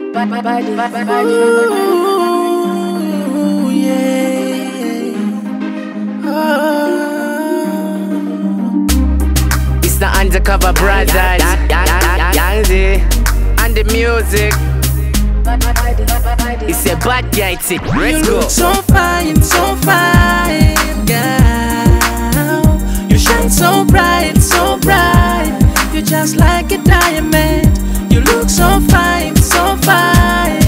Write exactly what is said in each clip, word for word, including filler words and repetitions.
Ooh, yeah. Oh. It's the Undercover Brothers, Yanzi, and the music. It's a bad guy tip. Let's You go. look so fine, so fine, girl. You shine so bright, so bright. You're just like a diamond. You look so fine, so fine,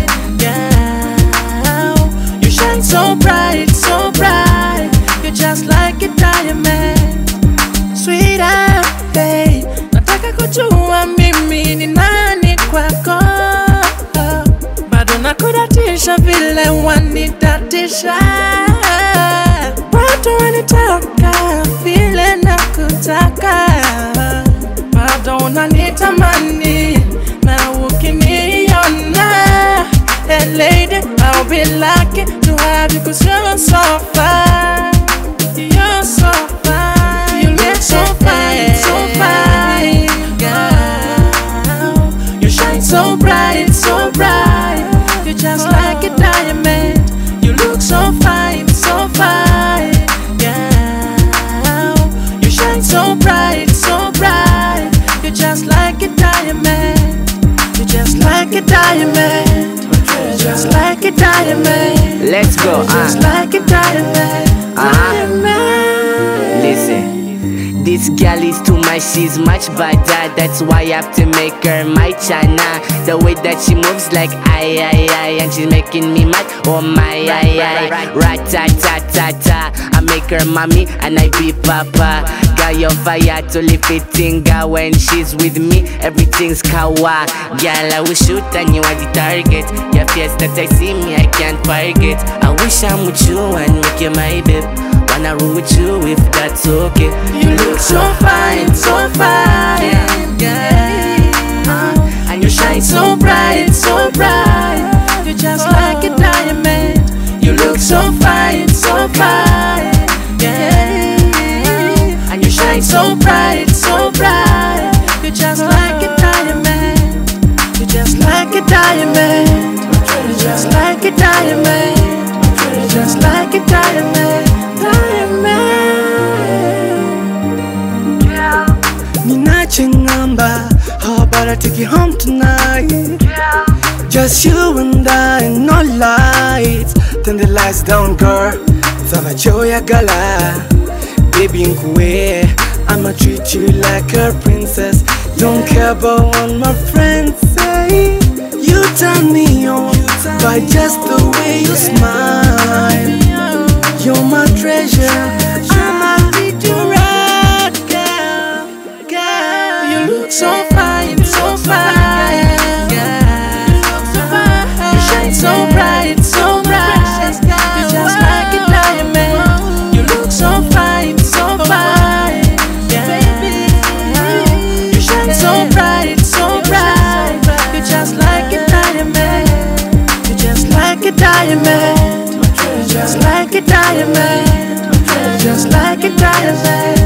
girl. You shine so bright, so bright. You're just like a diamond. Sweetheart, babe, nataka kujua mimi ni nani kwako. Bado nakudatisha vile wanidatisha. Watu wanitaka vile nakutaka. Bado unanitamani na ukiniona. Hey lady, I'll be lucky to have you 'cause you're so fine. You're so fine. You look so fine, so fine, girl. You shine so bright, so bright. You're just like a diamond. You look so fine, so fine, girl. You shine so bright, so bright. You're just like a diamond. You're just like a diamond. You're just like a diamond. Let's go. You're just Uh. like a diamond. Uh-huh. Diamond. Listen. This girl is too much, she's much better. That's why I have to make her my China. The way that she moves like ay ay ay, and she's making me mad. Oh my ay ay, rat-ta-ta-ta-ta. I make her mommy and I be papa. Got your fire to lift it tinga when she's with me. Everything's kawa. Girl, I will shoot and you are the target. Your face that I see me, I can't forget. I wish I'm with you and make you my babe. Wanna roll with you if that's okay. You look so fine, so fine, girl. And you shine so bright, so bright. You're just like a diamond. You look so fine, so fine, girl. And you shine so bright, so bright. You're just like a diamond. You're just like a diamond. You're just like a diamond. You're just like a diamond. Ninachengamba, how about I take you home tonight? Yeah. Just you and I, no lights. Turn the lights down, girl. Thava joya gala, baby nkwe. I'ma treat you like a princess. Don't care about what my friends say. You turn me on by just the way you smile. You're my treasure. I'ma treat you right, girl, girl. You look so fine, so fine, girl. You shine so bright, so bright. You're just like a diamond. You look so fine, so fine, girl. You shine so bright, so bright. You're just like a diamond. You're just like a diamond. Just like a diamond, just like a diamond.